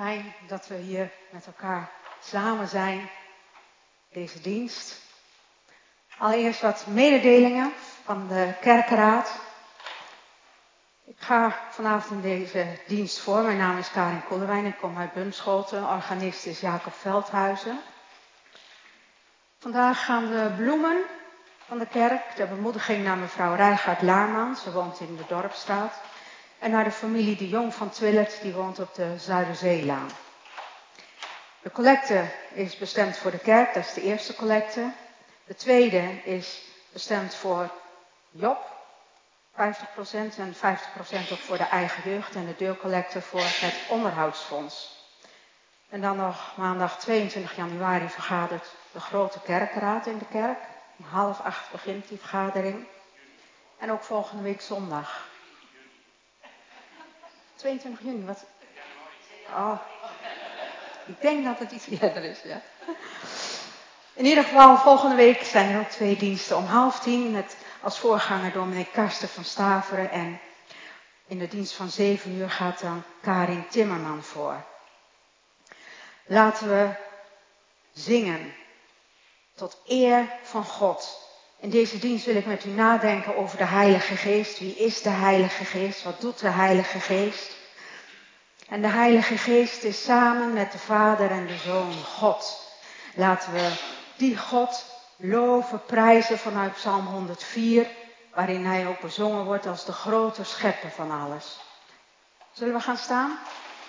Fijn dat we hier met elkaar samen zijn, deze dienst. Allereerst wat mededelingen van de kerkenraad. Ik ga vanavond in deze dienst voor. Mijn naam is Karin Kollewijn, ik kom uit Bunschoten. Organist is Jacob Veldhuizen. Vandaag gaan de bloemen van de kerk, de bemoediging naar mevrouw Rijgaard Laarman, ze woont in de Dorpstraat. En naar de familie de Jong van Twillert, die woont op de Zuiderzeelaan. De collecte is bestemd voor de kerk, dat is de eerste collecte. De tweede is bestemd voor Job, 50% en 50% ook voor de eigen jeugd. En de deurcollecte voor het onderhoudsfonds. En dan nog maandag 22 januari vergadert de grote kerkenraad in de kerk. Om 7:30 begint die vergadering. En ook volgende week zondag. 22 juni, wat? Oh, ik denk dat het iets eerder is, ja. In ieder geval, volgende week zijn er ook 2 diensten om 9:30. Met als voorganger dominee Karsten van Staveren. En in de dienst van 7 uur gaat dan Karin Timmerman voor. Laten we zingen tot eer van God. In deze dienst wil ik met u nadenken over de Heilige Geest. Wie is de Heilige Geest? Wat doet de Heilige Geest? En de Heilige Geest is samen met de Vader en de Zoon God. Laten we die God loven, prijzen vanuit Psalm 104, waarin hij ook bezongen wordt als de grote schepper van alles. Zullen we gaan staan?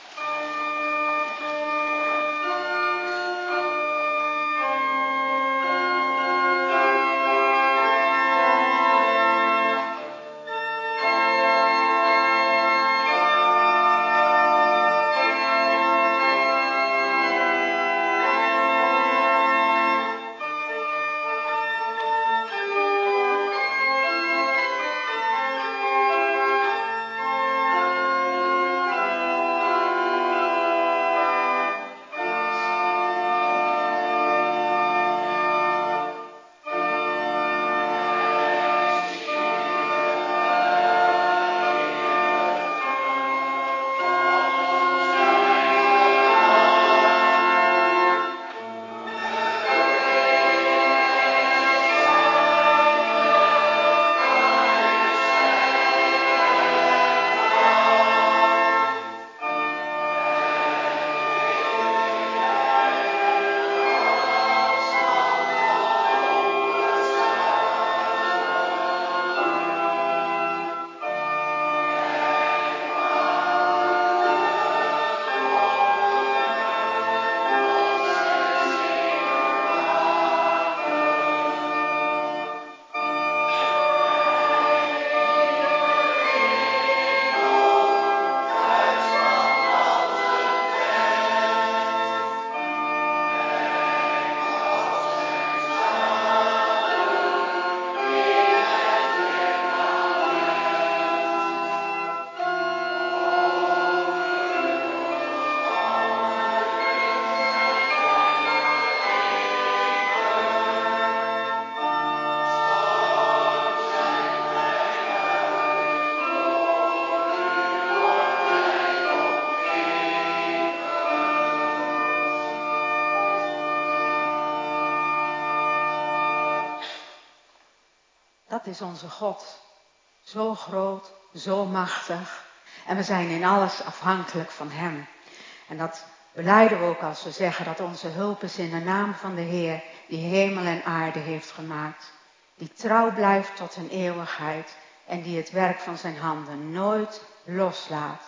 Dat is onze God. Zo groot, zo machtig. En we zijn in alles afhankelijk van hem. En dat belijden we ook als we zeggen dat onze hulp is in de naam van de Heer, die hemel en aarde heeft gemaakt. Die trouw blijft tot een eeuwigheid en die het werk van zijn handen nooit loslaat.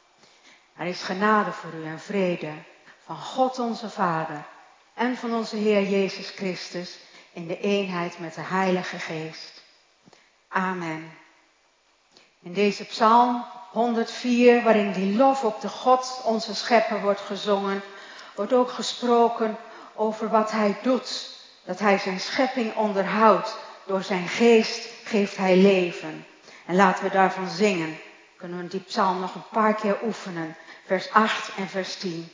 Er is genade voor u en vrede van God onze Vader en van onze Heer Jezus Christus in de eenheid met de Heilige Geest. Amen. In deze psalm 104, waarin die lof op de God, onze schepper, wordt gezongen, wordt ook gesproken over wat hij doet. Dat hij zijn schepping onderhoudt. Door zijn geest geeft hij leven. En laten we daarvan zingen. Kunnen we die psalm nog een paar keer oefenen. Vers 8 en vers 10.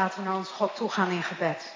Laten we naar ons God toe gaan in gebed.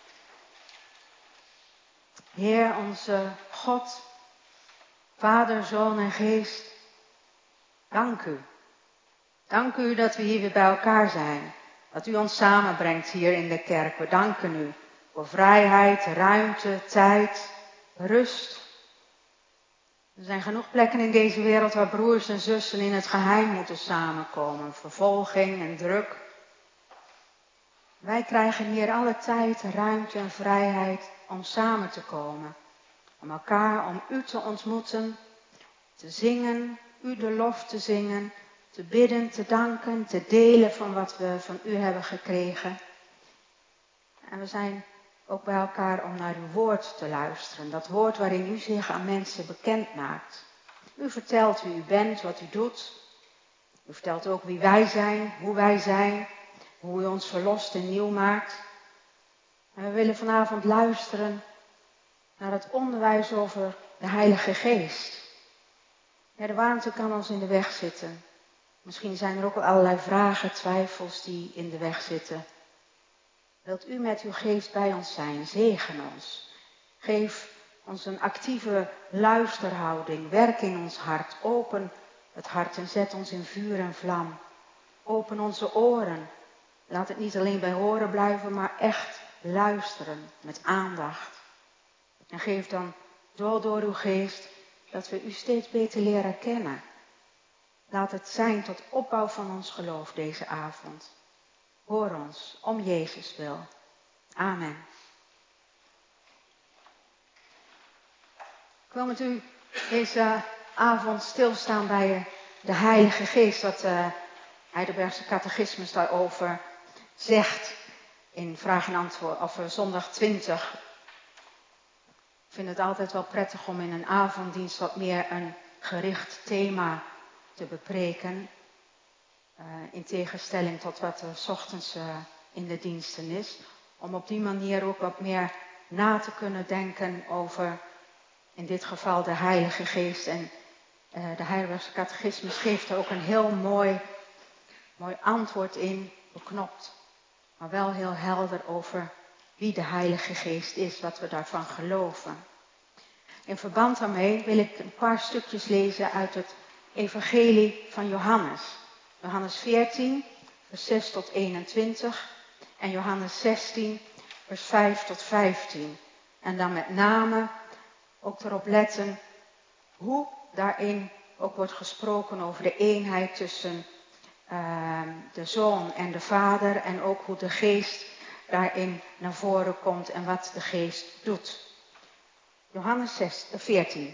Heer, onze God, Vader, Zoon en Geest, dank u. Dank u dat we hier weer bij elkaar zijn. Dat u ons samenbrengt hier in de kerk. We danken u voor vrijheid, ruimte, tijd, rust. Er zijn genoeg plekken in deze wereld waar broers en zussen in het geheim moeten samenkomen. Vervolging en druk. Wij krijgen hier alle tijd, ruimte en vrijheid om samen te komen. Om elkaar, om u te ontmoeten, te zingen, u de lof te zingen, te bidden, te danken, te delen van wat we van u hebben gekregen. En we zijn ook bij elkaar om naar uw woord te luisteren. Dat woord waarin u zich aan mensen bekend maakt. U vertelt wie u bent, wat u doet. U vertelt ook wie wij zijn, hoe u ons verlost en nieuw maakt. En we willen vanavond luisteren naar het onderwijs over de Heilige Geest. Ja, de warmte kan ons in de weg zitten. Misschien zijn er ook wel allerlei vragen, twijfels die in de weg zitten. Wilt u met uw geest bij ons zijn? Zegen ons. Geef ons een actieve luisterhouding. Werk in ons hart. Open het hart en zet ons in vuur en vlam. Open onze oren. Laat het niet alleen bij horen blijven, maar echt luisteren met aandacht. En geef dan door uw geest dat we u steeds beter leren kennen. Laat het zijn tot opbouw van ons geloof deze avond. Hoor ons, om Jezus wil. Amen. Ik wil met u deze avond stilstaan bij de Heilige Geest, wat de Heidelbergse Catechismus daarover zegt in vraag en antwoord, of zondag 20. Ik vind het altijd wel prettig om in een avonddienst wat meer een gericht thema te bepreken. In tegenstelling tot wat er 's ochtends in de diensten is. Om op die manier ook wat meer na te kunnen denken over, in dit geval, de Heilige Geest. En de Heidelbergse Catechismus geeft er ook een heel mooi antwoord in, beknopt. Maar wel heel helder over wie de Heilige Geest is, wat we daarvan geloven. In verband daarmee wil ik een paar stukjes lezen uit het Evangelie van Johannes. Johannes 14, vers 6 tot 21 en Johannes 16, vers 5 tot 15. En dan met name ook erop letten hoe daarin ook wordt gesproken over de eenheid tussen de Zoon en de Vader en ook hoe de Geest daarin naar voren komt en wat de Geest doet. Johannes 14.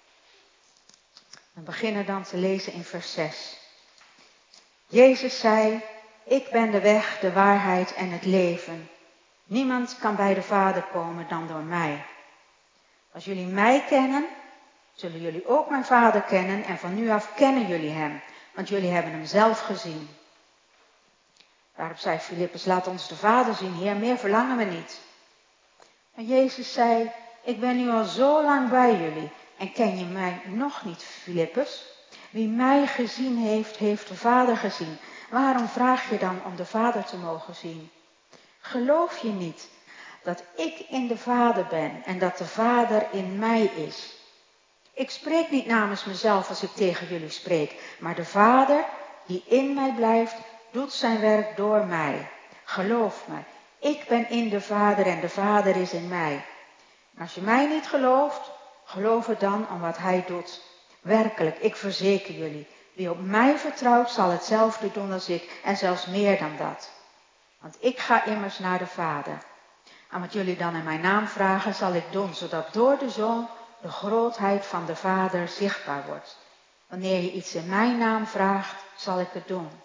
We beginnen dan te lezen in vers 6. Jezus zei, ik ben de weg, de waarheid en het leven. Niemand kan bij de Vader komen dan door mij. Als jullie mij kennen, zullen jullie ook mijn Vader kennen en van nu af kennen jullie hem, want jullie hebben hem zelf gezien. Daarop zei Filippus, laat ons de Vader zien, Heer, meer verlangen we niet. En Jezus zei, ik ben nu al zo lang bij jullie en ken je mij nog niet, Filippus? Wie mij gezien heeft, heeft de Vader gezien. Waarom vraag je dan om de Vader te mogen zien? Geloof je niet dat ik in de Vader ben en dat de Vader in mij is? Ik spreek niet namens mezelf als ik tegen jullie spreek, maar de Vader die in mij blijft, doet zijn werk door mij. Geloof me, ik ben in de Vader en de Vader is in mij. En als je mij niet gelooft, geloof het dan om wat hij doet. Werkelijk, ik verzeker jullie, wie op mij vertrouwt zal hetzelfde doen als ik en zelfs meer dan dat. Want ik ga immers naar de Vader. En wat jullie dan in mijn naam vragen zal ik doen, zodat door de Zoon de grootheid van de Vader zichtbaar wordt. Wanneer je iets in mijn naam vraagt, zal ik het doen.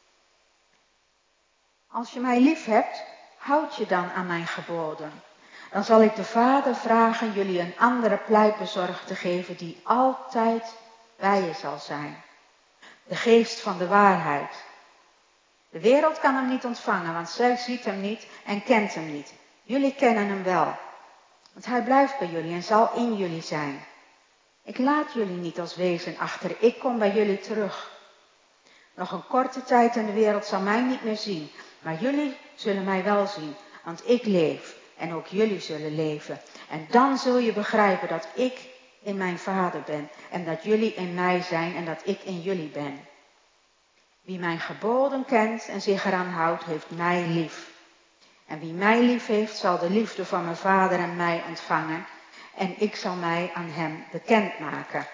Als je mij lief hebt, houd je dan aan mijn geboden. Dan zal ik de Vader vragen jullie een andere pleitbezorger te geven die altijd bij je zal zijn. De geest van de waarheid. De wereld kan hem niet ontvangen, want zij ziet hem niet en kent hem niet. Jullie kennen hem wel, want hij blijft bij jullie en zal in jullie zijn. Ik laat jullie niet als wezen achter, ik kom bij jullie terug. Nog een korte tijd en de wereld zal mij niet meer zien, Maar jullie zullen mij wel zien, want ik leef en ook jullie zullen leven. En dan zul je begrijpen dat ik in mijn Vader ben en dat jullie in mij zijn en dat ik in jullie ben. Wie mijn geboden kent en zich eraan houdt, heeft mij lief. En wie mij lief heeft, zal de liefde van mijn Vader en mij ontvangen. En ik zal mij aan hem bekendmaken.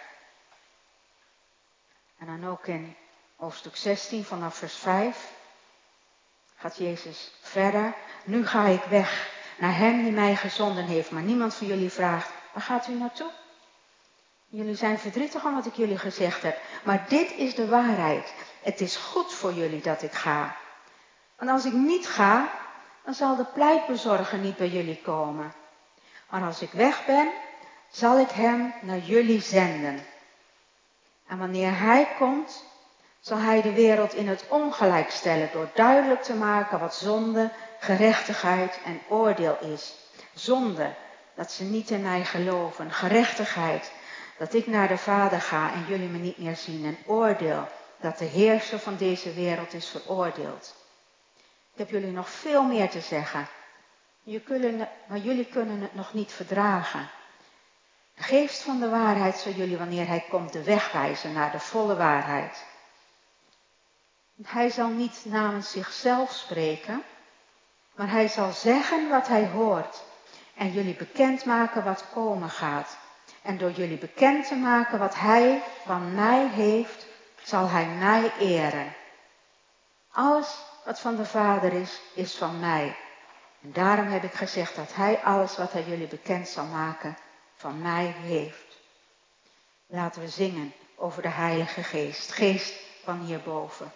En dan ook in hoofdstuk 16 vanaf vers 5 gaat Jezus verder. Nu ga ik weg naar hem die mij gezonden heeft. Maar niemand van jullie vraagt, waar gaat u naartoe? Jullie zijn verdrietig om wat ik jullie gezegd heb. Maar dit is de waarheid. Het is goed voor jullie dat ik ga. Want als ik niet ga, dan zal de pleitbezorger niet bij jullie komen. Maar als ik weg ben, zal ik hem naar jullie zenden. En wanneer hij komt, zal hij de wereld in het ongelijk stellen door duidelijk te maken wat zonde, gerechtigheid en oordeel is. Zonde, dat ze niet in mij geloven. Gerechtigheid, dat ik naar de Vader ga en jullie me niet meer zien. En oordeel, dat de heerser van deze wereld is veroordeeld. Ik heb jullie nog veel meer te zeggen, maar jullie kunnen het nog niet verdragen. De geest van de waarheid zal jullie, wanneer hij komt, de weg wijzen naar de volle waarheid. Hij zal niet namens zichzelf spreken, maar hij zal zeggen wat hij hoort en jullie bekendmaken wat komen gaat. En door jullie bekend te maken wat hij van mij heeft, zal hij mij eren. Alles wat van de Vader is, is van mij. En daarom heb ik gezegd dat hij alles wat hij jullie bekend zal maken, van mij heeft. Laten we zingen over de Heilige Geest, geest van hierboven.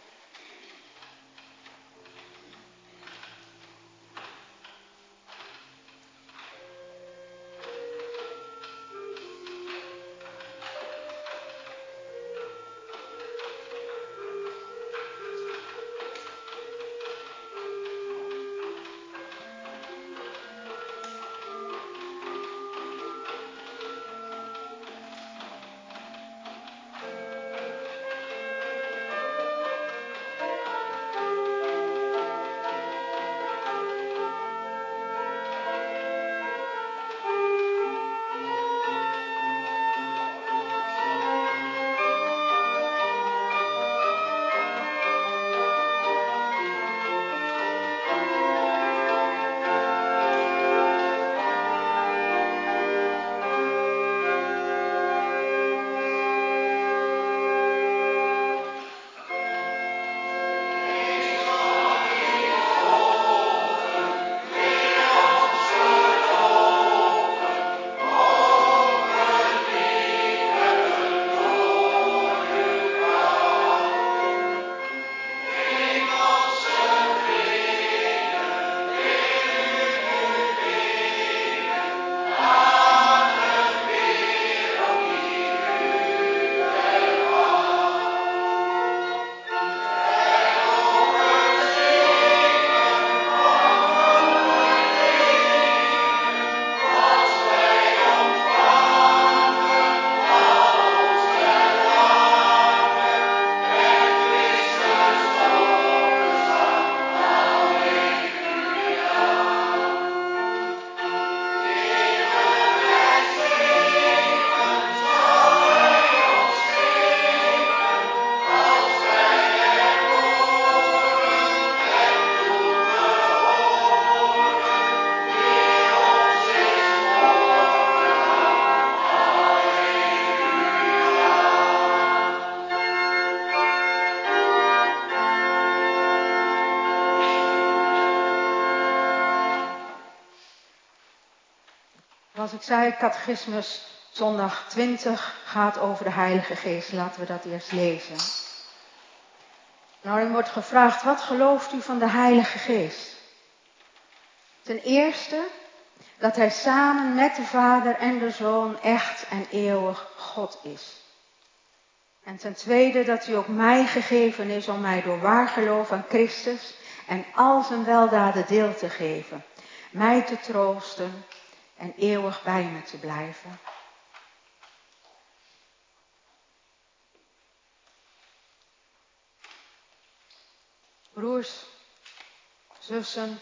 Zoals ik zei, catechismus zondag 20 gaat over de Heilige Geest. Laten we dat eerst lezen. Nou, er wordt gevraagd, wat gelooft u van de Heilige Geest? Ten eerste, dat hij samen met de Vader en de Zoon echt en eeuwig God is. En ten tweede, dat u ook mij gegeven is om mij door waar geloof aan Christus en al zijn weldaden deel te geven. Mij te troosten en eeuwig bij me te blijven. Broers, zussen,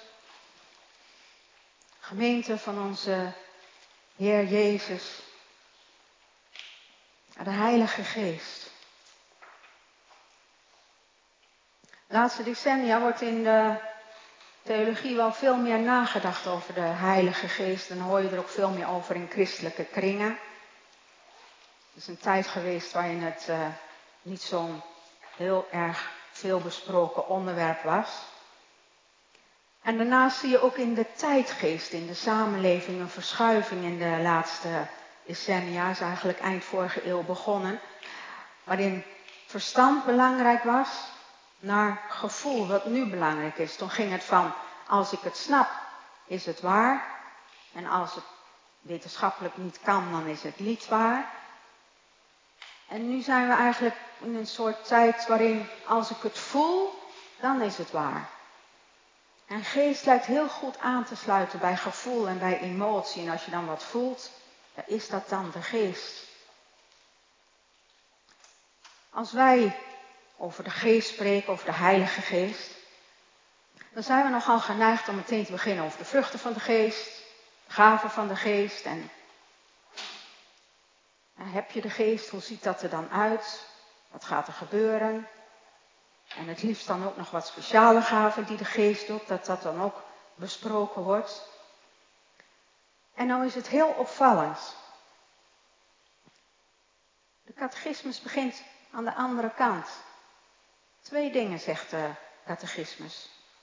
gemeente van onze Heer Jezus, de Heilige Geest. De laatste decennia wordt in de theologie wel veel meer nagedacht over de Heilige Geest. En dan hoor je er ook veel meer over in christelijke kringen. Het is een tijd geweest waarin het niet zo'n heel erg veel besproken onderwerp was. En daarnaast zie je ook in de tijdgeest, in de samenleving, een verschuiving in de laatste decennia. Is eigenlijk eind vorige eeuw begonnen. Waarin verstand belangrijk was naar gevoel, wat nu belangrijk is. Toen ging het van, als ik het snap, is het waar. En als het wetenschappelijk niet kan, dan is het niet waar. En nu zijn we eigenlijk in een soort tijd waarin, als ik het voel, dan is het waar. En geest lijkt heel goed aan te sluiten bij gevoel en bij emotie. En als je dan wat voelt, dan is dat dan de geest. Als wij over de geest spreken, over de Heilige Geest, dan zijn we nogal geneigd om meteen te beginnen over de vruchten van de geest, de gaven van de geest. En heb je de geest, hoe ziet dat er dan uit? Wat gaat er gebeuren? En het liefst dan ook nog wat speciale gaven die de geest doet, dat dan ook besproken wordt. En nou is het heel opvallend. De catechismus begint aan de andere kant. 2 dingen zegt de catechismus.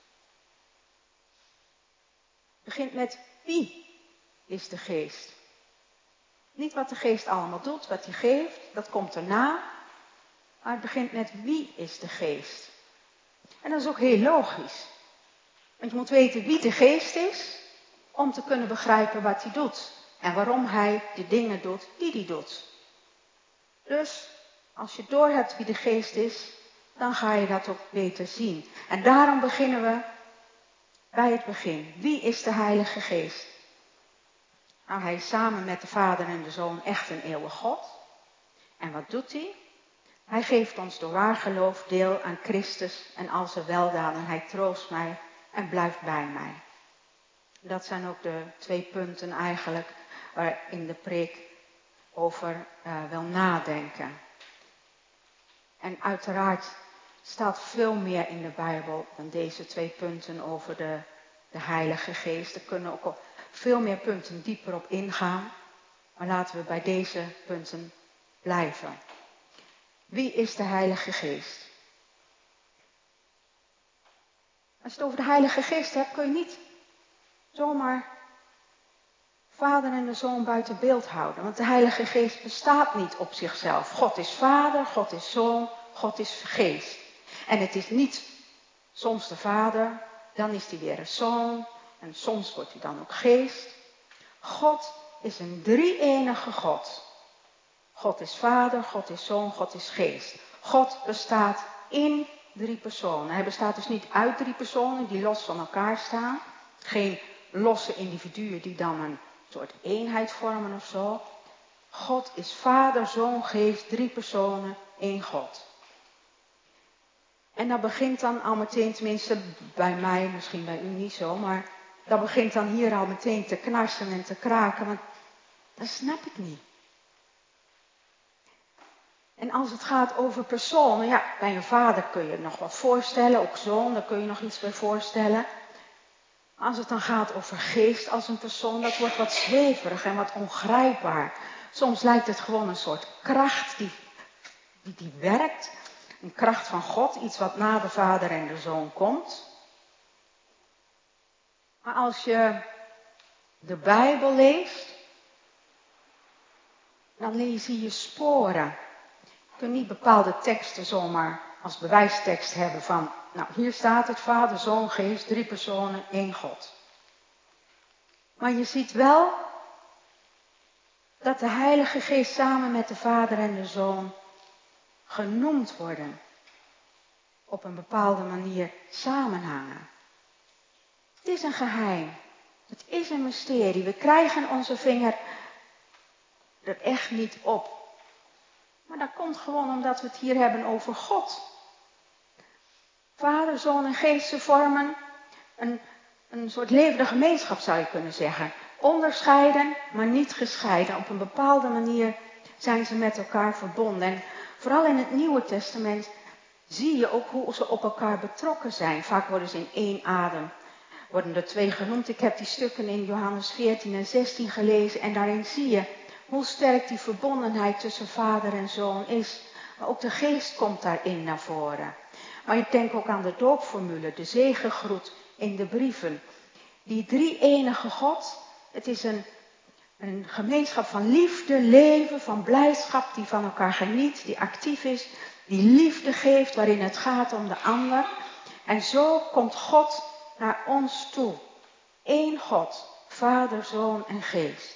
Het begint met wie is de geest? Niet wat de geest allemaal doet, wat hij geeft, dat komt erna. Maar het begint met wie is de geest? En dat is ook heel logisch. Want je moet weten wie de geest is, om te kunnen begrijpen wat hij doet. En waarom hij de dingen doet die hij doet. Dus, als je doorhebt wie de geest is, dan ga je dat ook beter zien. En daarom beginnen we bij het begin. Wie is de Heilige Geest? Nou, hij is samen met de Vader en de Zoon echt een eeuwig God. En wat doet hij? Hij geeft ons door waar geloof deel aan Christus en al zijn weldaden. Hij troost mij en blijft bij mij. Dat zijn ook de 2 punten eigenlijk waar in de preek over wil nadenken. En uiteraard staat veel meer in de Bijbel dan deze 2 punten over de Heilige Geest. Er kunnen ook al veel meer punten dieper op ingaan. Maar laten we bij deze punten blijven. Wie is de Heilige Geest? Als je het over de Heilige Geest hebt, kun je niet zomaar Vader en de Zoon buiten beeld houden. Want de Heilige Geest bestaat niet op zichzelf. God is Vader, God is Zoon, God is Geest. En het is niet soms de Vader, dan is hij weer een Zoon. En soms wordt hij dan ook Geest. God is een drie-enige God. God is Vader, God is Zoon, God is Geest. God bestaat in 3 personen. Hij bestaat dus niet uit 3 personen die los van elkaar staan. Geen losse individuen die dan een soort eenheid vormen of zo. God is Vader, Zoon, Geest, 3 personen, 1 God. En dat begint dan al meteen, tenminste bij mij, misschien bij u niet zo, maar dat begint dan hier al meteen te knarsen en te kraken, want dat snap ik niet. En als het gaat over personen, ja, bij een vader kun je nog wat voorstellen, ook zoon, daar kun je nog iets bij voorstellen. Maar als het dan gaat over geest als een persoon, dat wordt wat zweverig en wat ongrijpbaar. Soms lijkt het gewoon een soort kracht die werkt. Een kracht van God, iets wat na de Vader en de Zoon komt. Maar als je de Bijbel leest, dan zie je sporen. Je kunt niet bepaalde teksten zomaar als bewijstekst hebben van, nou hier staat het Vader, Zoon, Geest, 3 personen, 1 God. Maar je ziet wel dat de Heilige Geest samen met de Vader en de Zoon genoemd worden. Op een bepaalde manier samenhangen. Het is een geheim. Het is een mysterie. We krijgen onze vinger er echt niet op. Maar dat komt gewoon omdat we het hier hebben over God. Vader, Zoon en Geest, ze vormen een soort levende gemeenschap, zou je kunnen zeggen. Onderscheiden, maar niet gescheiden. Op een bepaalde manier zijn ze met elkaar verbonden. En vooral in het Nieuwe Testament zie je ook hoe ze op elkaar betrokken zijn. Vaak worden ze in één adem, worden er 2 genoemd. Ik heb die stukken in Johannes 14 en 16 gelezen. En daarin zie je hoe sterk die verbondenheid tussen vader en zoon is. Maar ook de geest komt daarin naar voren. Maar ik denk ook aan de doopformule, de zegengroet in de brieven. Die drie-enige God, het is een gemeenschap van liefde, leven, van blijdschap, die van elkaar geniet, die actief is, die liefde geeft waarin het gaat om de ander. En zo komt God naar ons toe. Eén God, Vader, Zoon en Geest.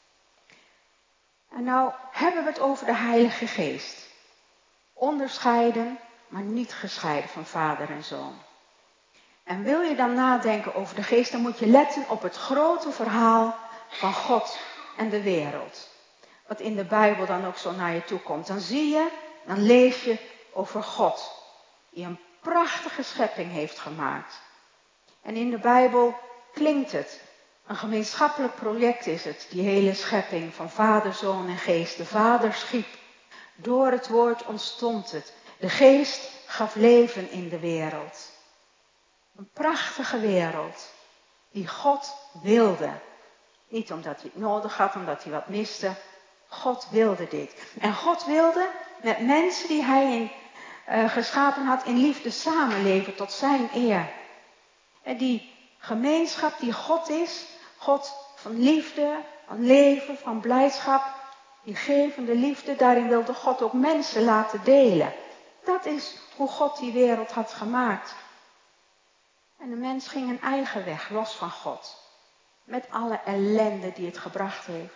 En nou hebben we het over de Heilige Geest. Onderscheiden, maar niet gescheiden van Vader en Zoon. En wil je dan nadenken over de Geest, dan moet je letten op het grote verhaal van God en de wereld. Wat in de Bijbel dan ook zo naar je toe komt. Dan zie je, dan lees je over God, die een prachtige schepping heeft gemaakt. En in de Bijbel klinkt het. Een gemeenschappelijk project is het, die hele schepping van Vader, Zoon en Geest. De Vader schiep. Door het woord ontstond het. De Geest gaf leven in de wereld. Een prachtige wereld die God wilde. Niet omdat hij het nodig had, omdat hij wat miste. God wilde dit. En God wilde met mensen die hij geschapen had in liefde samenleven tot zijn eer. En die gemeenschap die God is, God van liefde, van leven, van blijdschap, die gevende liefde, daarin wilde God ook mensen laten delen. Dat is hoe God die wereld had gemaakt. En de mens ging een eigen weg, los van God. Met alle ellende die het gebracht heeft.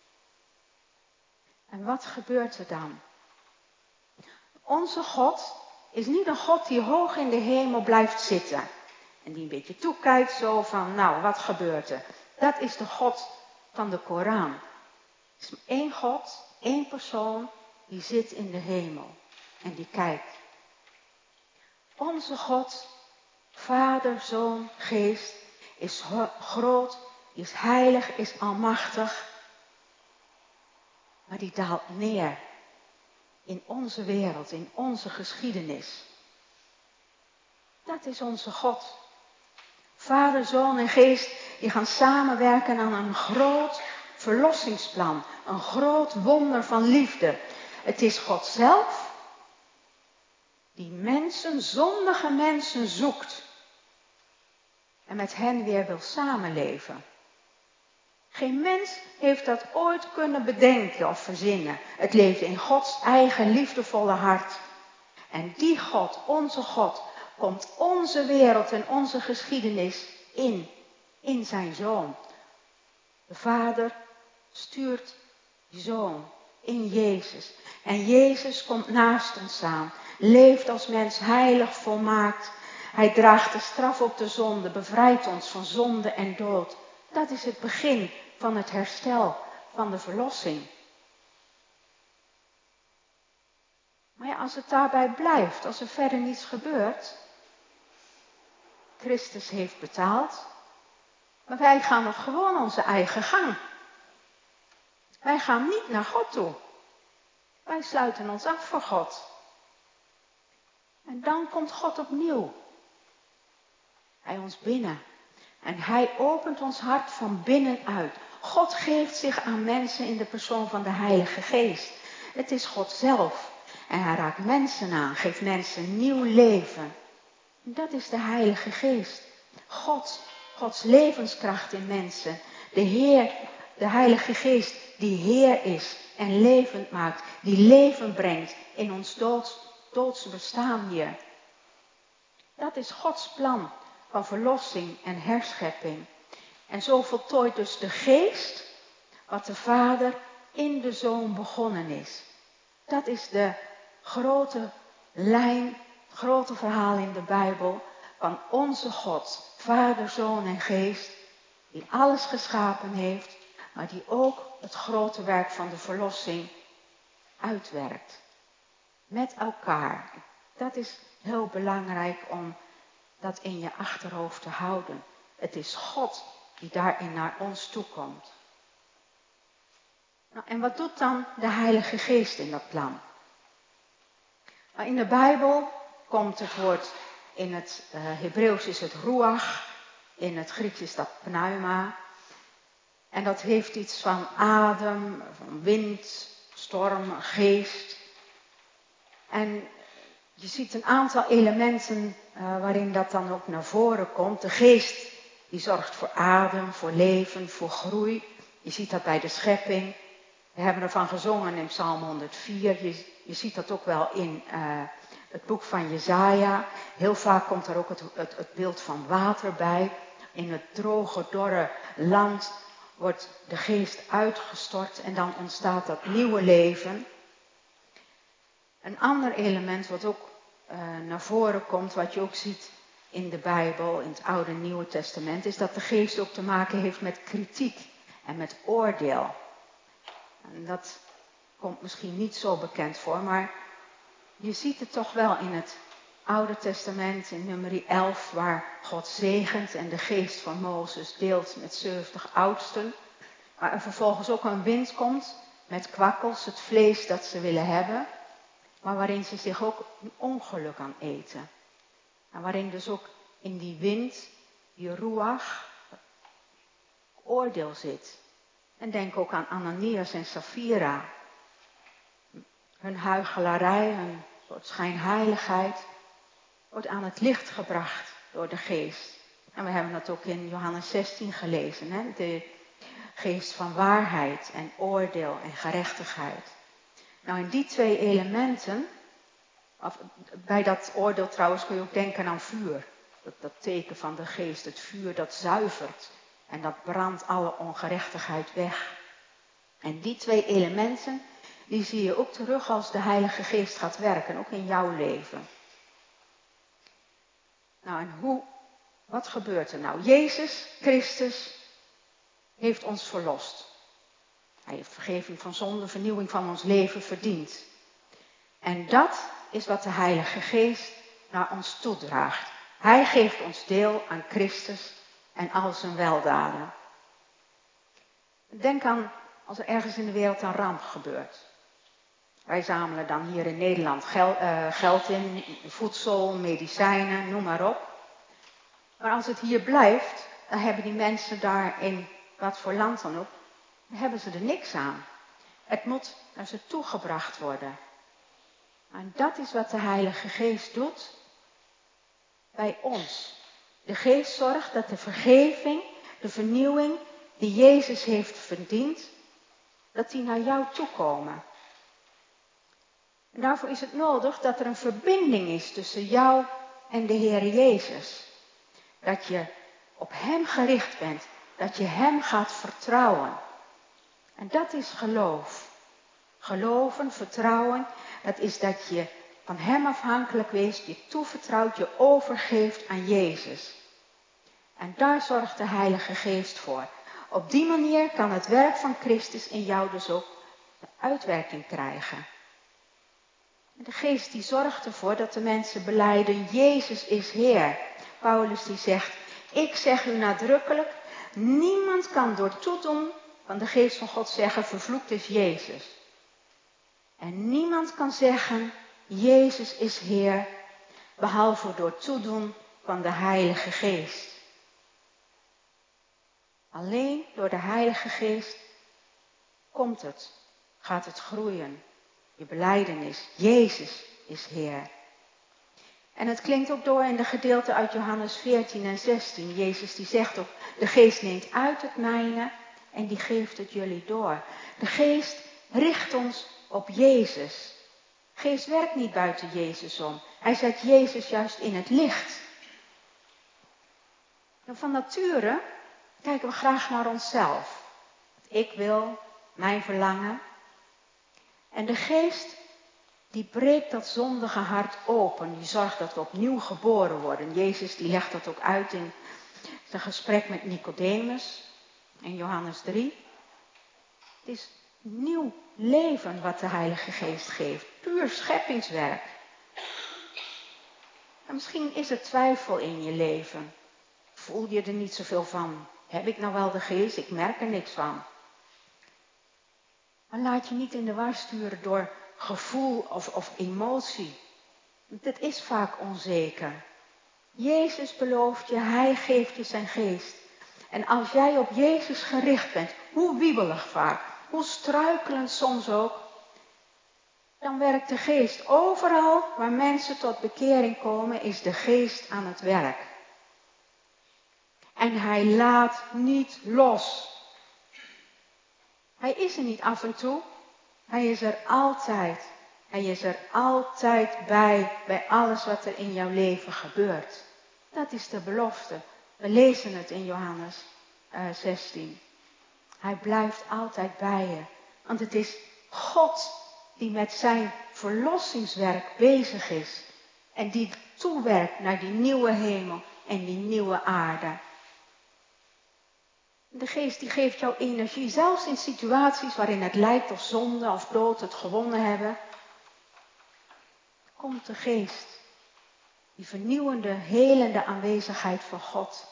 En wat gebeurt er dan? Onze God is niet een God die hoog in de hemel blijft zitten. En die een beetje toekijkt zo van, nou, wat gebeurt er? Dat is de God van de Koran. Het is één God, één persoon, die zit in de hemel. En die kijkt. Onze God, Vader, Zoon, Geest, is groot, is heilig, is almachtig. Maar die daalt neer in onze wereld, in onze geschiedenis. Dat is onze God. Vader, Zoon en Geest, die gaan samenwerken aan een groot verlossingsplan. Een groot wonder van liefde. Het is God zelf die mensen, zondige mensen zoekt. En met hen weer wil samenleven. Geen mens heeft dat ooit kunnen bedenken of verzinnen. Het leeft in Gods eigen liefdevolle hart. En die God, onze God, komt onze wereld en onze geschiedenis in zijn Zoon. De Vader stuurt die Zoon in Jezus. En Jezus komt naast ons aan. Leeft als mens heilig, volmaakt. Hij draagt de straf op de zonde, bevrijdt ons van zonde en dood. Dat is het begin van het herstel, van de verlossing. Maar ja, als het daarbij blijft, als er verder niets gebeurt. Christus heeft betaald. Maar wij gaan nog gewoon onze eigen gang. Wij gaan niet naar God toe. Wij sluiten ons af voor God. En dan komt God opnieuw. Bij ons binnen. En hij opent ons hart van binnenuit. God geeft zich aan mensen in de persoon van de Heilige Geest. Het is God zelf. En hij raakt mensen aan, geeft mensen nieuw leven. En dat is de Heilige Geest. Gods levenskracht in mensen. De Heer, de Heilige Geest, die Heer is en levend maakt. Die leven brengt in ons doodse bestaan hier. Dat is Gods plan van verlossing en herschepping. En zo voltooit dus de Geest wat de Vader in de Zoon begonnen is. Dat is de grote lijn, het grote verhaal in de Bijbel van onze God, Vader, Zoon en Geest, die alles geschapen heeft, maar die ook het grote werk van de verlossing uitwerkt. Met elkaar. Dat is heel belangrijk om dat in je achterhoofd te houden. Het is God die daarin naar ons toe komt. Nou, en wat doet dan de Heilige Geest in dat plan? Nou, in de Bijbel komt het woord, in het Hebreeuws is het ruach, in het Grieks is dat pneuma. En dat heeft iets van adem, van wind, storm, geest. En je ziet een aantal elementen waarin dat dan ook naar voren komt. De geest die zorgt voor adem, voor leven, voor groei. Je ziet dat bij de schepping. We hebben ervan gezongen in Psalm 104. Je ziet dat ook wel in het boek van Jesaja. Heel vaak komt er ook het beeld van water bij. In het droge, dorre land wordt de geest uitgestort en dan ontstaat dat nieuwe leven. Een ander element wat ook naar voren komt, wat je ook ziet in de Bijbel, in het Oude en Nieuwe Testament, is dat de geest ook te maken heeft met kritiek en met oordeel. En dat komt misschien niet zo bekend voor, maar je ziet het toch wel in het Oude Testament, in Numeri 11, waar God zegent en de geest van Mozes deelt met 70 oudsten. Maar er vervolgens ook een wind komt met kwakkels, het vlees dat ze willen hebben, maar waarin ze zich ook een ongeluk aan eten. En waarin dus ook in die wind, die ruach, oordeel zit. En denk ook aan Ananias en Safira. Hun huichelarij, hun soort schijnheiligheid, wordt aan het licht gebracht door de geest. En we hebben dat ook in Johannes 16 gelezen. Hè? De geest van waarheid en oordeel en gerechtigheid. Nou, in die twee elementen, bij dat oordeel trouwens kun je ook denken aan vuur. Dat teken van de geest, het vuur dat zuivert en dat brandt alle ongerechtigheid weg. En die twee elementen, die zie je ook terug als de Heilige Geest gaat werken, ook in jouw leven. Nou, en wat gebeurt er nou? Jezus Christus heeft ons verlost. Hij heeft vergeving van zonde, vernieuwing van ons leven verdiend. En dat is wat de Heilige Geest naar ons toedraagt. Hij geeft ons deel aan Christus en al zijn weldaden. Denk aan als er ergens in de wereld een ramp gebeurt. Wij zamelen dan hier in Nederland geld in, voedsel, medicijnen, noem maar op. Maar als het hier blijft, dan hebben die mensen daar in wat voor land dan ook, dan hebben ze er niks aan. Het moet naar ze toegebracht worden. En dat is wat de Heilige Geest doet bij ons. De Geest zorgt dat de vergeving, de vernieuwing die Jezus heeft verdiend, dat die naar jou toe komen. En daarvoor is het nodig dat er een verbinding is tussen jou en de Heer Jezus. Dat je op Hem gericht bent, dat je Hem gaat vertrouwen. En dat is geloof. Geloven, vertrouwen, dat is dat je van Hem afhankelijk wees, je toevertrouwt, je overgeeft aan Jezus. En daar zorgt de Heilige Geest voor. Op die manier kan het werk van Christus in jou dus ook de uitwerking krijgen. En de Geest die zorgt ervoor dat de mensen belijden, Jezus is Heer. Paulus die zegt, ik zeg u nadrukkelijk, niemand kan door toedoen van de Geest van God zeggen, vervloekt is Jezus. En niemand kan zeggen, Jezus is Heer, behalve door toedoen van de Heilige Geest. Alleen door de Heilige Geest komt het, gaat het groeien. Je belijdenis, Jezus is Heer. En het klinkt ook door in de gedeelte uit Johannes 14 en 16. Jezus die zegt ook, de Geest neemt uit het mijne en die geeft het jullie door. De Geest richt ons op Jezus. De Geest werkt niet buiten Jezus om. Hij zet Jezus juist in het licht. En van nature kijken we graag naar onszelf. Ik wil, mijn verlangen. En de Geest die breekt dat zondige hart open. Die zorgt dat we opnieuw geboren worden. Jezus die legt dat ook uit in zijn gesprek met Nicodemus in Johannes 3. Het is nieuw leven wat de Heilige Geest geeft. Puur scheppingswerk. En misschien is er twijfel in je leven. Voel je er niet zoveel van? Heb ik nou wel de geest? Ik merk er niks van. Maar laat je niet in de war sturen door gevoel of emotie. Dat is vaak onzeker. Jezus belooft je, hij geeft je zijn geest. En als jij op Jezus gericht bent, hoe wiebelig vaak, hoe struikelend soms ook, dan werkt de geest. Overal waar mensen tot bekering komen, is de geest aan het werk. En hij laat niet los. Hij is er niet af en toe. Hij is er altijd. Hij is er altijd bij alles wat er in jouw leven gebeurt. Dat is de belofte. We lezen het in Johannes 16. Hij blijft altijd bij je. Want het is God die met zijn verlossingswerk bezig is. En die toewerkt naar die nieuwe hemel en die nieuwe aarde. De geest die geeft jou energie, zelfs in situaties waarin het lijkt of zonde of dood het gewonnen hebben. Komt de geest, die vernieuwende, helende aanwezigheid van God.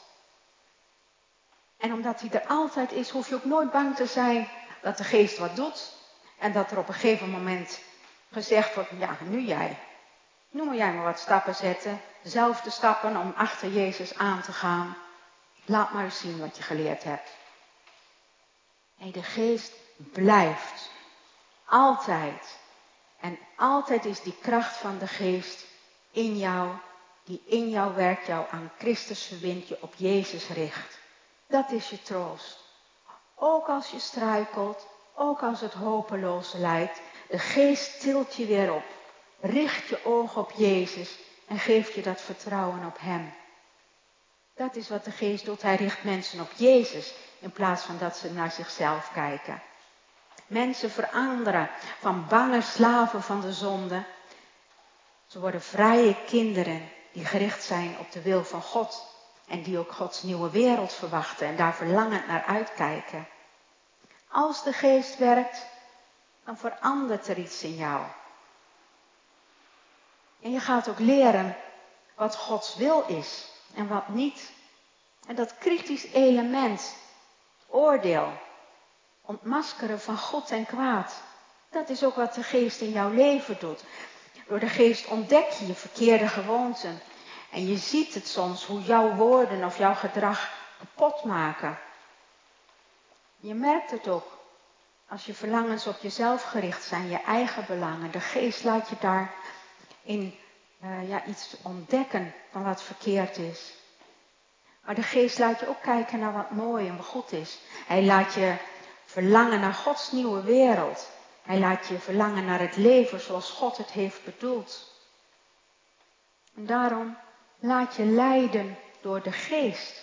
En omdat hij er altijd is, hoef je ook nooit bang te zijn dat de geest wat doet. En dat er op een gegeven moment gezegd wordt, ja, nu jij. Nu moet jij maar wat stappen zetten, dezelfde stappen om achter Jezus aan te gaan. Laat maar eens zien wat je geleerd hebt. Nee, de geest blijft. Altijd. En altijd is die kracht van de geest in jou, die in jou werkt, jou aan Christus verbindt, je op Jezus richt. Dat is je troost. Ook als je struikelt, ook als het hopeloos lijkt, de geest tilt je weer op. Richt je ogen op Jezus en geeft je dat vertrouwen op Hem. Dat is wat de geest doet. Hij richt mensen op Jezus in plaats van dat ze naar zichzelf kijken. Mensen veranderen van bange slaven van de zonde. Ze worden vrije kinderen die gericht zijn op de wil van God. En die ook Gods nieuwe wereld verwachten en daar verlangend naar uitkijken. Als de geest werkt, dan verandert er iets in jou. En je gaat ook leren wat Gods wil is en wat niet. En dat kritisch element, oordeel, ontmaskeren van goed en kwaad. Dat is ook wat de geest in jouw leven doet. Door de geest ontdek je verkeerde gewoonten. En je ziet het soms hoe jouw woorden of jouw gedrag kapot maken. Je merkt het ook als je verlangens op jezelf gericht zijn, je eigen belangen. De geest laat je daarin iets ontdekken van wat verkeerd is. Maar de geest laat je ook kijken naar wat mooi en wat goed is. Hij laat je verlangen naar Gods nieuwe wereld. Hij laat je verlangen naar het leven zoals God het heeft bedoeld. En daarom laat je leiden door de geest.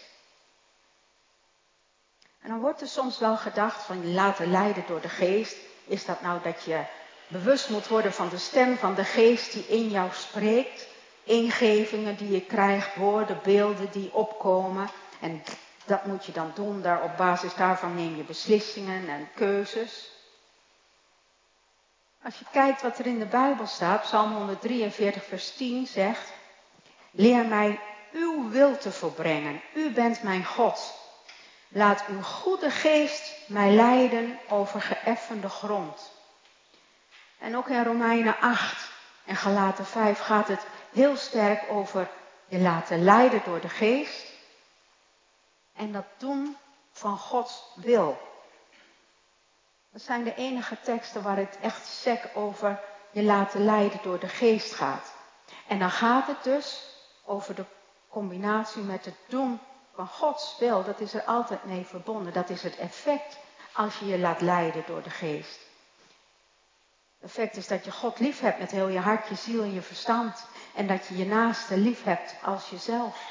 En dan wordt er soms wel gedacht van je laten leiden door de geest. Is dat nou dat je bewust moet worden van de stem van de geest die in jou spreekt? Ingevingen die je krijgt, woorden, beelden die opkomen. En dat moet je dan doen. Op basis daarvan neem je beslissingen en keuzes. Als je kijkt wat er in de Bijbel staat, Psalm 143 vers 10 zegt: leer mij uw wil te volbrengen. U bent mijn God. Laat uw goede geest mij leiden over geëffende grond. En ook in Romeinen 8 en Galaten 5 gaat het heel sterk over je laten leiden door de geest. En dat doen van Gods wil. Dat zijn de enige teksten waar het echt sec over je laten leiden door de geest gaat. En dan gaat het dus over de combinatie met het doen van Gods wil. Dat is er altijd mee verbonden. Dat is het effect als je je laat leiden door de geest. Het effect is dat je God lief hebt met heel je hart, je ziel en je verstand. En dat je je naaste lief hebt als jezelf.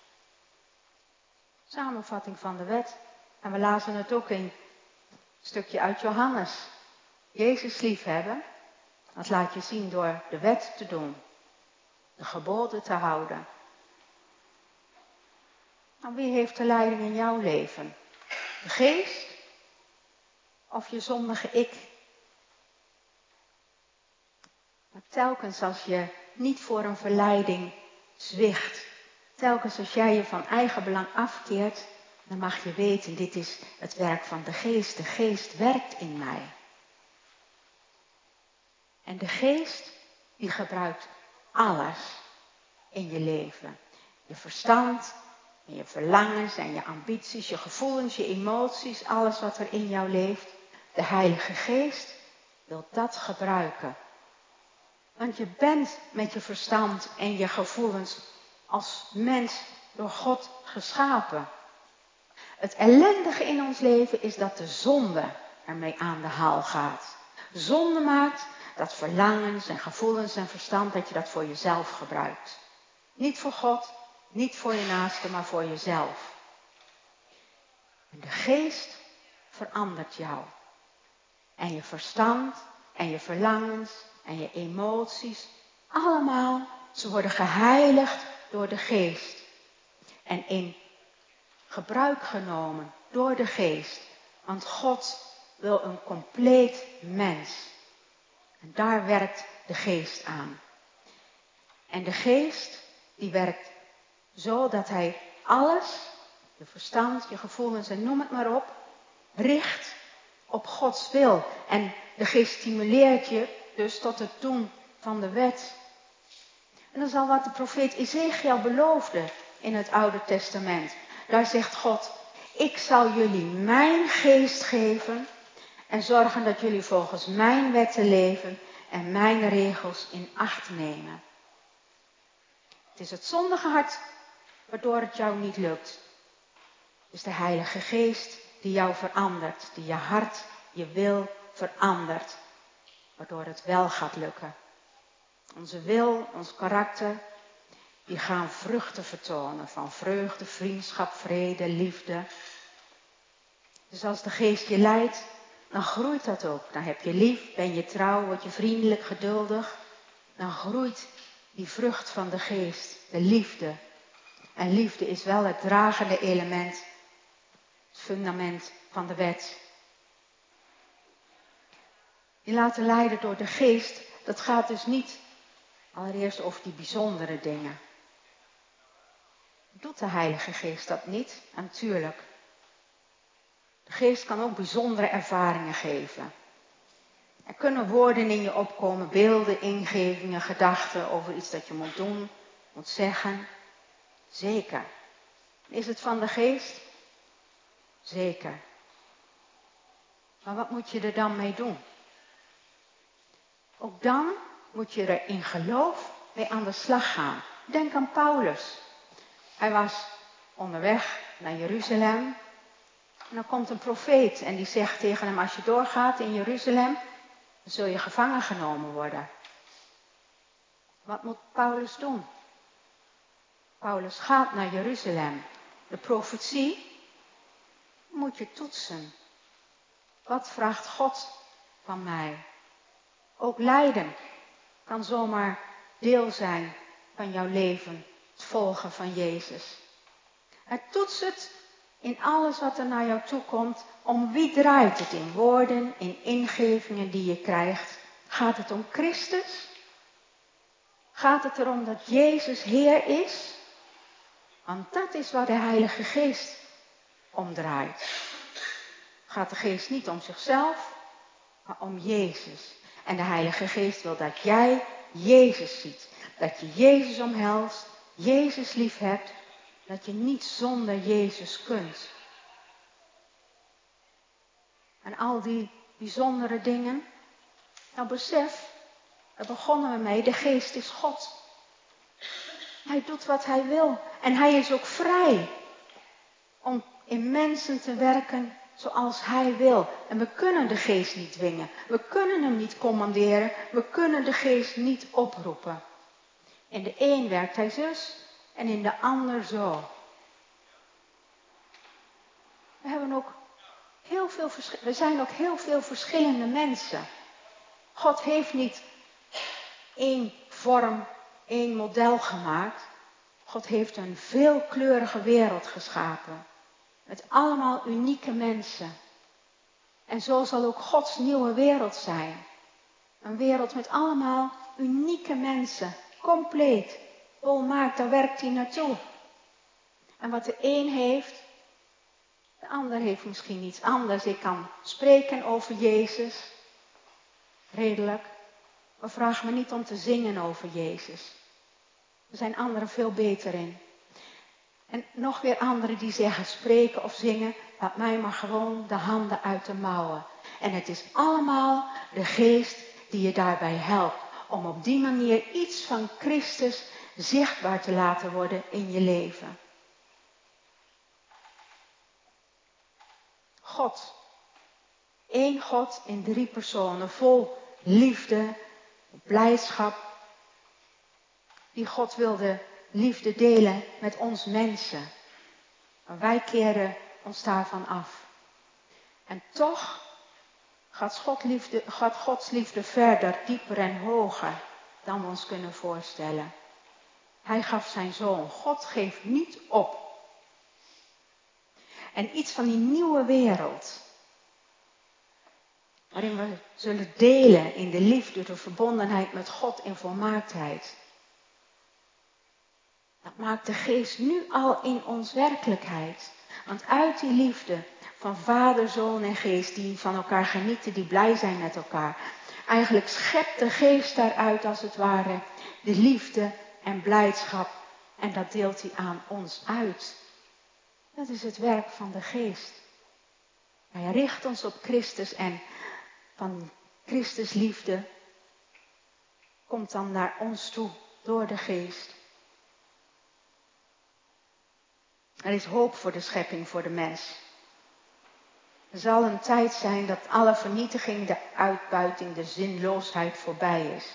Samenvatting van de wet. En we lazen het ook in een stukje uit Johannes. Jezus liefhebben, dat laat je zien door de wet te doen. De geboden te houden. Nou, wie heeft de leiding in jouw leven? De geest of je zondige ik? Maar telkens als je niet voor een verleiding zwicht. Telkens als jij je van eigen belang afkeert, dan mag je weten, dit is het werk van de Geest. De Geest werkt in mij. En de Geest, die gebruikt alles in je leven. Je verstand, en je verlangens en je ambities, je gevoelens, je emoties, alles wat er in jou leeft. De Heilige Geest wil dat gebruiken. Want je bent met je verstand en je gevoelens als mens door God geschapen. Het ellendige in ons leven is dat de zonde ermee aan de haal gaat. Zonde maakt dat verlangens en gevoelens en verstand, dat je dat voor jezelf gebruikt. Niet voor God, niet voor je naaste, maar voor jezelf. En de Geest verandert jou. En je verstand en je verlangens en je emoties, allemaal, ze worden geheiligd door de Geest. En in gebruik genomen door de Geest. Want God wil een compleet mens. En daar werkt de Geest aan. En de Geest, die werkt zo dat hij alles, je verstand, je gevoelens en noem het maar op, richt op Gods wil. En de Geest stimuleert je dus tot het doen van de wet. En dat is al wat de profeet Ezechiel beloofde in het Oude Testament. Daar zegt God, ik zal jullie mijn geest geven en zorgen dat jullie volgens mijn wetten leven en mijn regels in acht nemen. Het is het zondige hart waardoor het jou niet lukt. Het is de Heilige Geest die jou verandert, die je hart, je wil verandert, waardoor het wel gaat lukken. Onze wil, ons karakter, die gaan vruchten vertonen van vreugde, vriendschap, vrede, liefde. Dus als de Geest je leidt, dan groeit dat ook. Dan heb je lief, ben je trouw, word je vriendelijk, geduldig. Dan groeit die vrucht van de Geest, de liefde. En liefde is wel het dragende element, het fundament van de wet. Je laten leiden door de Geest, dat gaat dus niet allereerst over die bijzondere dingen. Doet de Heilige Geest dat niet? Natuurlijk. De Geest kan ook bijzondere ervaringen geven. Er kunnen woorden in je opkomen, beelden, ingevingen, gedachten over iets dat je moet doen, moet zeggen. Zeker. Is het van de Geest? Zeker. Maar wat moet je er dan mee doen? Ook dan moet je er in geloof mee aan de slag gaan. Denk aan Paulus. Hij was onderweg naar Jeruzalem. En dan komt een profeet en die zegt tegen hem, als je doorgaat in Jeruzalem, dan zul je gevangen genomen worden. Wat moet Paulus doen? Paulus gaat naar Jeruzalem. De profetie moet je toetsen. Wat vraagt God van mij? Ook lijden kan zomaar deel zijn van jouw leven, het volgen van Jezus. En toets het in alles wat er naar jou toe komt. Om wie draait het in woorden, in ingevingen die je krijgt? Gaat het om Christus? Gaat het erom dat Jezus Heer is? Want dat is waar de Heilige Geest om draait. Gaat de Geest niet om zichzelf, maar om Jezus. En de Heilige Geest wil dat jij Jezus ziet. Dat je Jezus omhelst, Jezus lief hebt. Dat je niet zonder Jezus kunt. En al die bijzondere dingen. Nou besef, daar begonnen we mee, de Geest is God. Hij doet wat hij wil. En hij is ook vrij om in mensen te werken zoals hij wil. En we kunnen de Geest niet dwingen. We kunnen hem niet commanderen. We kunnen de Geest niet oproepen. In de een werkt hij zus en in de ander zo. We zijn ook heel veel verschillende mensen. God heeft niet één vorm, één model gemaakt. God heeft een veelkleurige wereld geschapen. Met allemaal unieke mensen. En zo zal ook Gods nieuwe wereld zijn. Een wereld met allemaal unieke mensen. Compleet. volmaakt, daar werkt hij naartoe. En wat de een heeft, de ander heeft misschien iets anders. Ik kan spreken over Jezus, redelijk. Maar vraag me niet om te zingen over Jezus. Er zijn anderen veel beter in. En nog weer anderen die zeggen spreken of zingen, laat mij maar gewoon de handen uit de mouwen. En het is allemaal de geest die je daarbij helpt. Om op die manier iets van Christus zichtbaar te laten worden in je leven. God. Eén God in 3 personen, vol liefde, blijdschap. Die God wilde liefde delen met ons mensen. Maar wij keren ons daarvan af. En toch gaat Gods liefde verder, dieper en hoger dan we ons kunnen voorstellen. Hij gaf zijn zoon. God geeft niet op. En iets van die nieuwe wereld, waarin we zullen delen in de liefde, de verbondenheid met God in volmaaktheid. Dat maakt de geest nu al in ons werkelijkheid. Want uit die liefde van vader, zoon en geest, die van elkaar genieten, die blij zijn met elkaar. Eigenlijk schept de geest daaruit als het ware de liefde en blijdschap. En dat deelt hij aan ons uit. Dat is het werk van de geest. Hij richt ons op Christus en van Christus liefde komt dan naar ons toe door de geest. Er is hoop voor de schepping, voor de mens. Er zal een tijd zijn dat alle vernietiging, de uitbuiting, de zinloosheid voorbij is.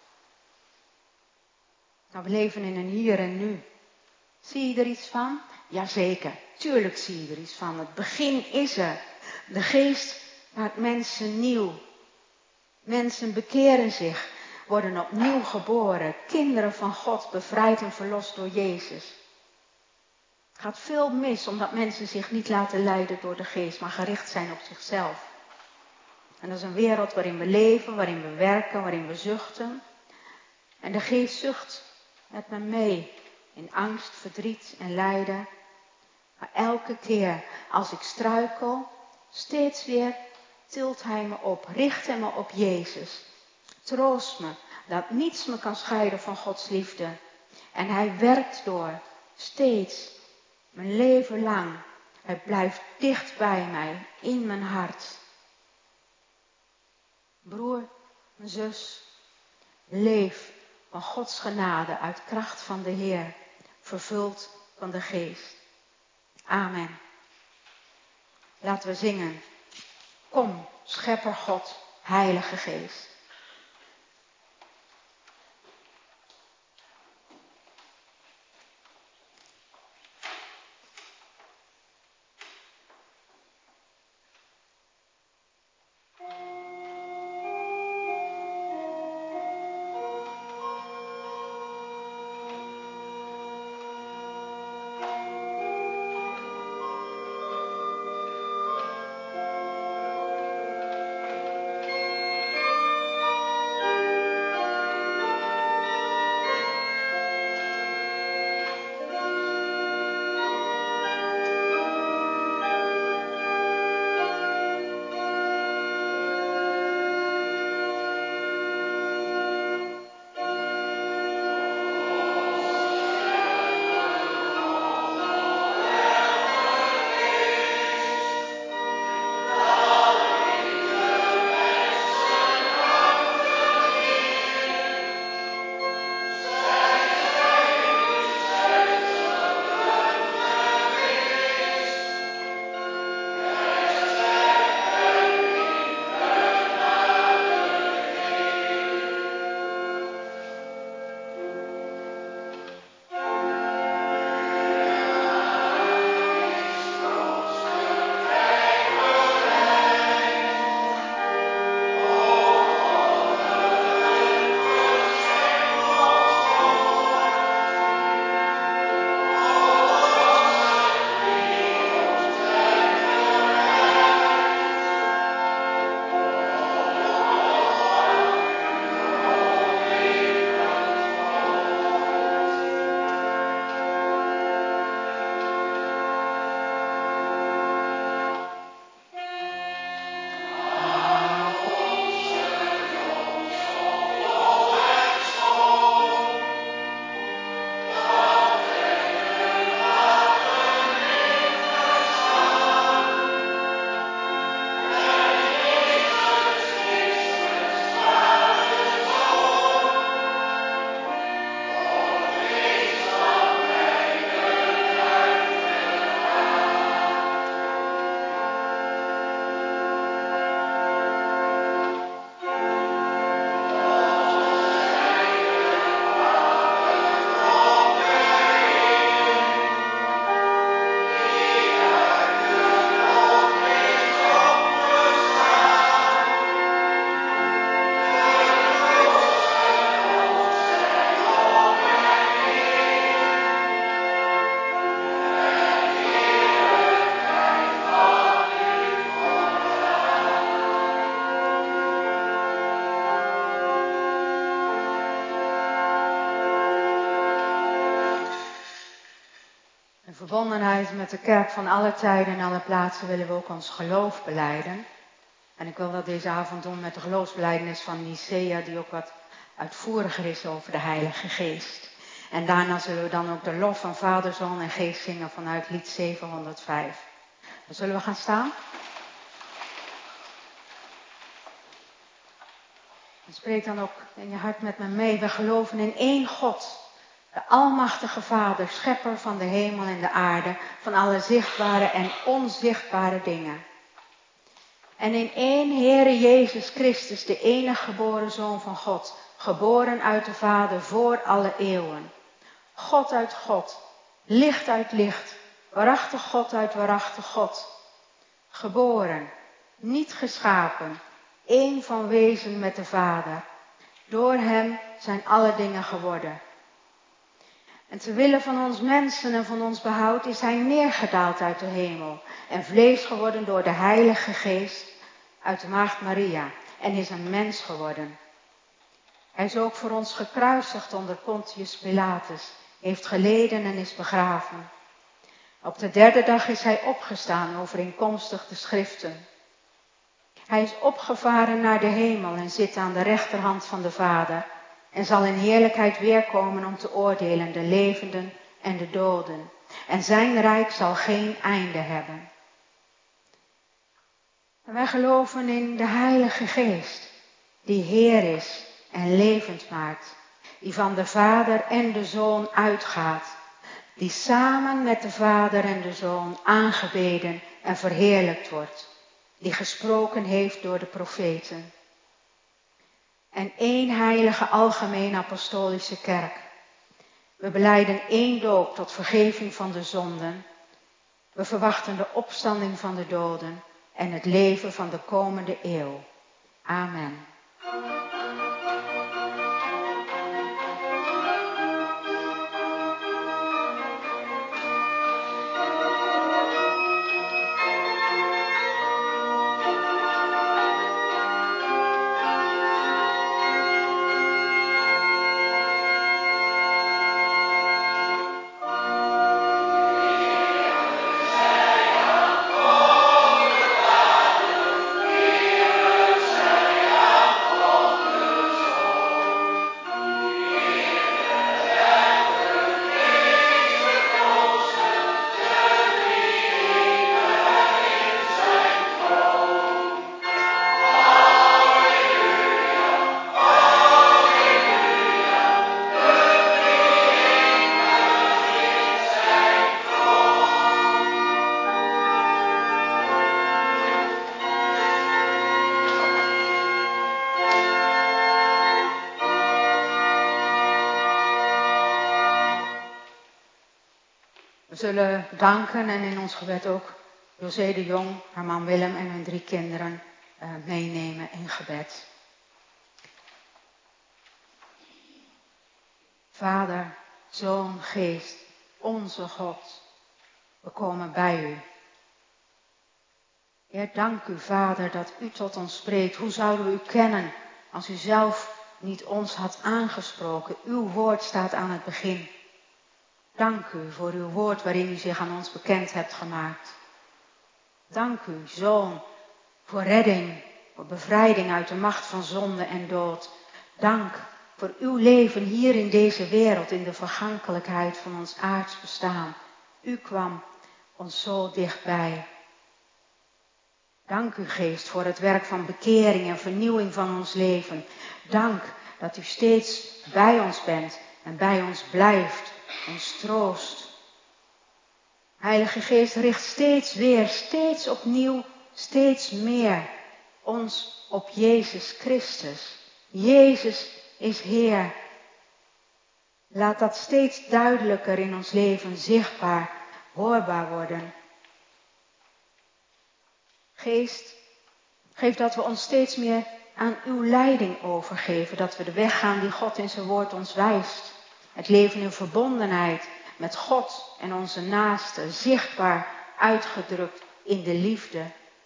Nou, we leven in een hier en nu. Zie je er iets van? Jazeker, tuurlijk zie je er iets van. Het begin is er. De geest maakt mensen nieuw. Mensen bekeren zich, worden opnieuw geboren. Kinderen van God, bevrijd en verlost door Jezus. Het gaat veel mis omdat mensen zich niet laten leiden door de geest, maar gericht zijn op zichzelf. En dat is een wereld waarin we leven, waarin we werken, waarin we zuchten. En de geest zucht met me mee in angst, verdriet en lijden. Maar elke keer als ik struikel, steeds weer tilt hij me op, richt hij me op Jezus. Troost me dat niets me kan scheiden van Gods liefde. En hij werkt door, steeds, mijn leven lang. Hij blijft dicht bij mij, in mijn hart. Broer, mijn zus, leef van Gods genade uit kracht van de Heer, vervuld van de Geest. Amen. Laten we zingen. Kom, Schepper God, Heilige Geest. verbondenheid met de kerk van alle tijden en alle plaatsen willen we ook ons geloof belijden. En ik wil dat deze avond doen met de geloofsbelijdenis van Nicea, die ook wat uitvoeriger is over de Heilige Geest. En daarna zullen we dan ook de lof van Vader, Zoon en Geest zingen vanuit lied 705. Dan zullen we gaan staan. En spreek dan ook in je hart met me mee. We geloven in één God. De almachtige Vader, schepper van de hemel en de aarde, van alle zichtbare en onzichtbare dingen. En in één Heere Jezus Christus, de enige geboren Zoon van God, geboren uit de Vader voor alle eeuwen. God uit God, licht uit licht, waarachtig God uit waarachtig God. Geboren, niet geschapen, één van wezen met de Vader. Door hem zijn alle dingen geworden. En te wille van ons mensen en van ons behoud is hij neergedaald uit de hemel en vlees geworden door de Heilige Geest uit de Maagd Maria en is een mens geworden. Hij is ook voor ons gekruisigd onder Pontius Pilatus, heeft geleden en is begraven. Op de derde dag is hij opgestaan overeenkomstig de schriften. Hij is opgevaren naar de hemel en zit aan de rechterhand van de Vader en zal in heerlijkheid weerkomen om te oordelen de levenden en de doden. En zijn rijk zal geen einde hebben. En wij geloven in de Heilige Geest, die Heer is en levend maakt, die van de Vader en de Zoon uitgaat, die samen met de Vader en de Zoon aangebeden en verheerlijkt wordt, die gesproken heeft door de profeten. En één heilige algemeen apostolische kerk. We belijden één doop tot vergeving van de zonden. We verwachten de opstanding van de doden en het leven van de komende eeuw. Amen. We zullen danken en in ons gebed ook José de Jong, haar man Willem en hun 3 kinderen meenemen in gebed. Vader, Zoon, Geest, onze God, we komen bij u. Heer, dank u, Vader, dat u tot ons spreekt. Hoe zouden we u kennen als u zelf niet ons had aangesproken? Uw woord staat aan het begin. Dank u voor uw woord waarin u zich aan ons bekend hebt gemaakt. Dank u, Zoon, voor redding, voor bevrijding uit de macht van zonde en dood. Dank voor uw leven hier in deze wereld, in de vergankelijkheid van ons aards bestaan. U kwam ons zo dichtbij. Dank u, Geest, voor het werk van bekering en vernieuwing van ons leven. Dank dat u steeds bij ons bent en bij ons blijft, ons troost. Heilige Geest, richt steeds weer, steeds opnieuw, steeds meer ons op Jezus Christus. Jezus is Heer. Laat dat steeds duidelijker in ons leven zichtbaar, hoorbaar worden. Geest, geef dat we ons steeds meer aan uw leiding overgeven. Dat we de weg gaan die God in zijn woord ons wijst. Het leven in verbondenheid met God en onze naasten, zichtbaar uitgedrukt in de liefde.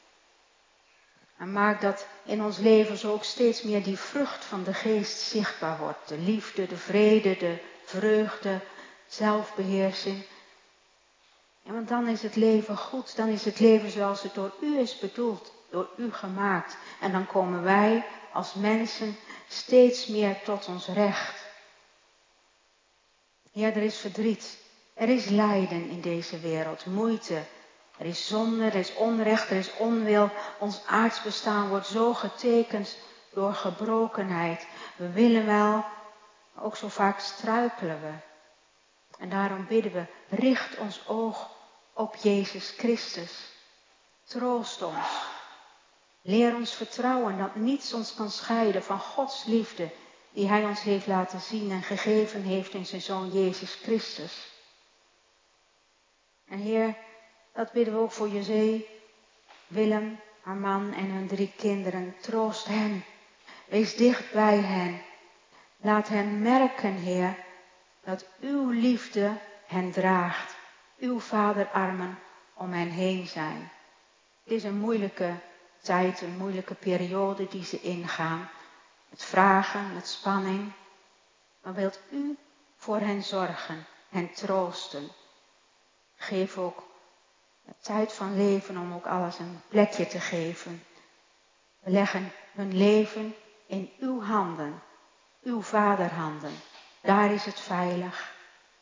En maak dat in ons leven zo ook steeds meer die vrucht van de Geest zichtbaar wordt. De liefde, de vrede, de vreugde, zelfbeheersing. En want dan is het leven goed. Dan is het leven zoals het door u is bedoeld. Door u gemaakt. En dan komen wij als mensen steeds meer tot ons recht. Ja, er is verdriet. Er is lijden in deze wereld. Moeite. Er is zonde, er is onrecht, er is onwil. Ons aards bestaan wordt zo getekend door gebrokenheid. We willen wel, maar ook zo vaak struikelen we. En daarom bidden we, richt ons oog op Jezus Christus. Troost ons. Leer ons vertrouwen dat niets ons kan scheiden van Gods liefde die Hij ons heeft laten zien en gegeven heeft in zijn Zoon Jezus Christus. En Heer, dat bidden we ook voor José, Willem, haar man en hun 3 kinderen. Troost hen. Wees dicht bij hen. Laat hen merken, Heer, dat uw liefde hen draagt. Uw vaderarmen om hen heen zijn. Het is een moeilijke tijd, een moeilijke periode die ze ingaan. Met vragen, met spanning. Maar wilt u voor hen zorgen, hen troosten. Geef ook de tijd van leven om ook alles een plekje te geven. We leggen hun leven in uw handen, uw vaderhanden. Daar is het veilig.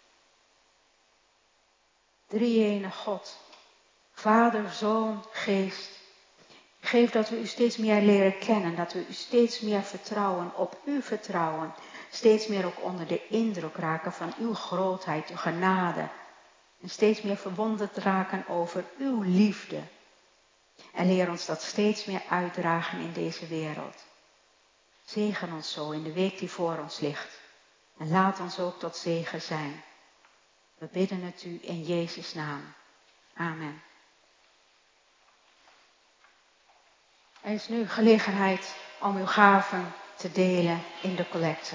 Drie-ene God, Vader, Zoon, Geest. Geef dat we u steeds meer leren kennen, dat we u steeds meer vertrouwen, op u vertrouwen. Steeds meer ook onder de indruk raken van uw grootheid, uw genade. En steeds meer verwonderd raken over uw liefde. En leer ons dat steeds meer uitdragen in deze wereld. Zegen ons zo in de week die voor ons ligt. En laat ons ook tot zegen zijn. We bidden het u in Jezus' naam. Amen. Er is nu gelegenheid om uw gaven te delen in de collecte.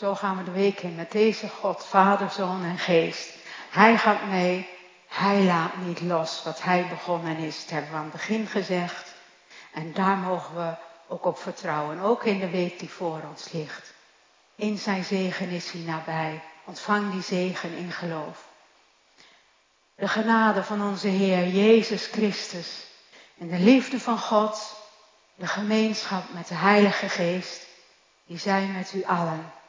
Zo gaan we de week in met deze God, Vader, Zoon en Geest. Hij gaat mee, hij laat niet los wat hij begonnen is. Dat hebben we aan het begin gezegd. En daar mogen we ook op vertrouwen, ook in de week die voor ons ligt. In zijn zegen is hij nabij. Ontvang die zegen in geloof. De genade van onze Heer Jezus Christus en de liefde van God, de gemeenschap met de Heilige Geest, die zijn met u allen.